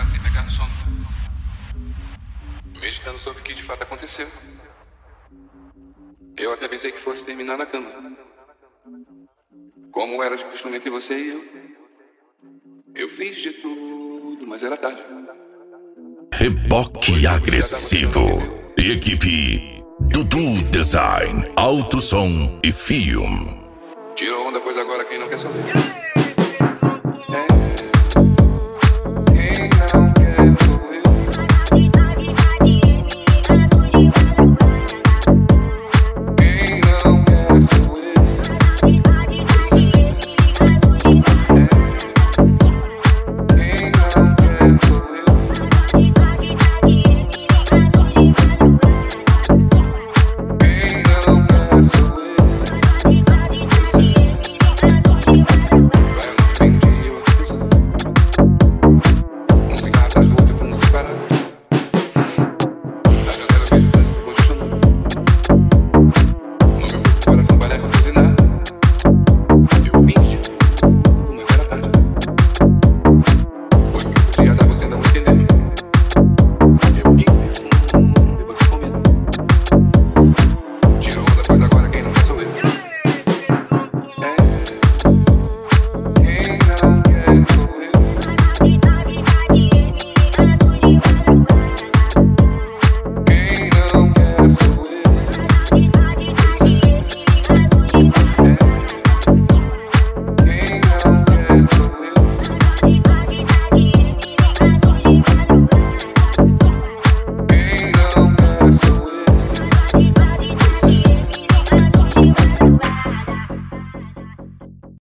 sem pegar no sono, meditando sobre o que de fato aconteceu. Eu até pensei que fosse terminar na cama, como era de costume entre você e eu. Eu fiz de tudo, mas era tarde. Reboque agressivo. Equipe Dudu Design, Alto Som e Film. Tira onda, pois agora quem não quer saber.